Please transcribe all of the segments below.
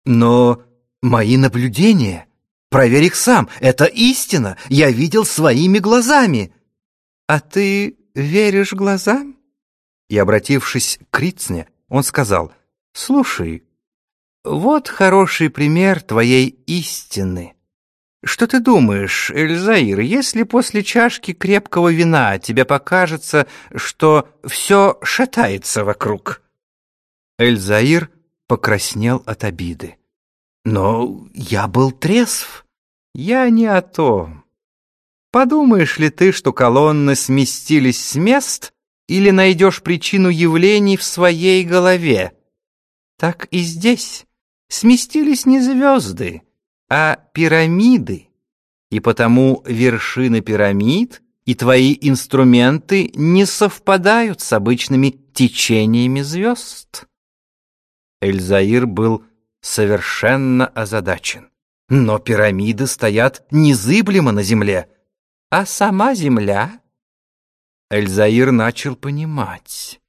Но мои наблюдения, проверь их сам, это истина, я видел своими глазами. А ты веришь глазам? И, обратившись к Крицне, он сказал: слушай, вот хороший пример твоей истины. Что ты думаешь, Эльзаир, если после чашки крепкого вина тебе покажется, что все шатается вокруг? Эльзаир покраснел от обиды. Но я был трезв. Я не о том. Подумаешь ли ты, что колонны сместились с мест, или найдешь причину явлений в своей голове? Так и здесь сместились не звезды, а пирамиды, и потому вершины пирамид и твои инструменты не совпадают с обычными течениями звезд. Эльзаир был совершенно озадачен. Но пирамиды стоят незыблемо на земле, а сама земля... Эльзаир начал понимать.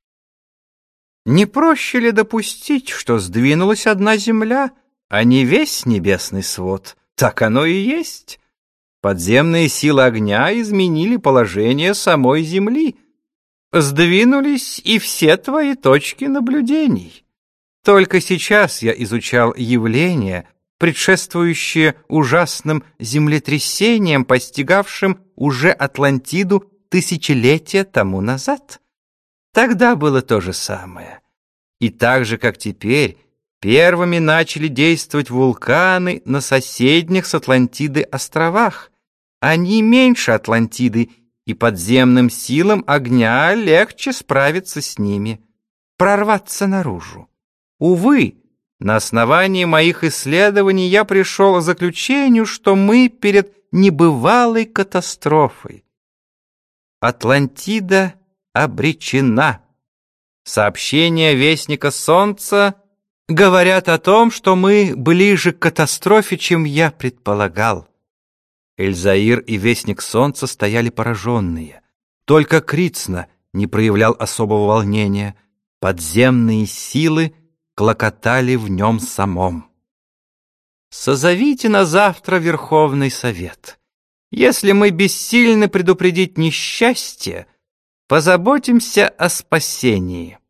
Не проще ли допустить, что сдвинулась одна земля, а не весь небесный свод? Так оно и есть. Подземные силы огня изменили положение самой земли. Сдвинулись и все твои точки наблюдений. Только сейчас я изучал явления, предшествующие ужасным землетрясениям, постигавшим уже Атлантиду тысячелетия тому назад. Тогда было то же самое. И так же, как теперь, первыми начали действовать вулканы на соседних с Атлантидой островах. Они меньше Атлантиды, и подземным силам огня легче справиться с ними, прорваться наружу. Увы, на основании моих исследований я пришел к заключению, что мы перед небывалой катастрофой. Атлантида обречена. Сообщения Вестника Солнца говорят о том, что мы ближе к катастрофе, чем я предполагал. Эльзаир и Вестник Солнца стояли пораженные. Только Крицна не проявлял особого волнения. Подземные силы клокотали в нем самом. «Созовите на завтра Верховный Совет. Если мы бессильны предупредить несчастье, позаботимся о спасении».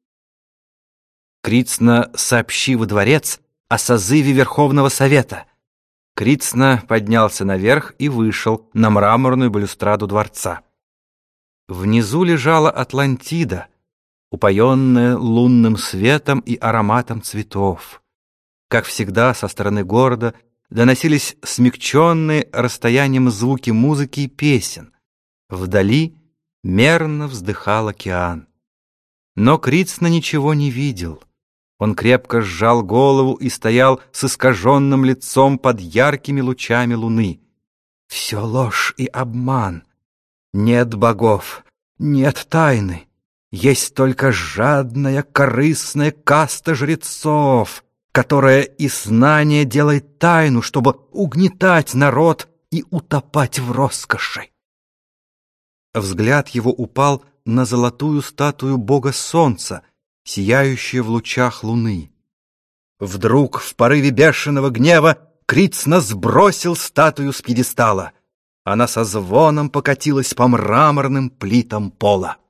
Крицна, сообщи во дворец о созыве Верховного Совета. Крицна поднялся наверх и вышел на мраморную балюстраду дворца. Внизу лежала Атлантида, упоенная лунным светом и ароматом цветов. Как всегда, со стороны города доносились смягченные расстоянием звуки музыки и песен. Вдали мерно вздыхал океан. Но Крицна ничего не видел. Он крепко сжал голову и стоял с искаженным лицом под яркими лучами луны. Все ложь и обман. Нет богов, нет тайны. Есть только жадная, корыстная каста жрецов, которая из знания делает тайну, чтобы угнетать народ и утопать в роскоши. Взгляд его упал на золотую статую бога солнца, сияющую в лучах луны. Вдруг в порыве бешеного гнева Крицна сбросил статую с пьедестала. Она со звоном покатилась по мраморным плитам пола.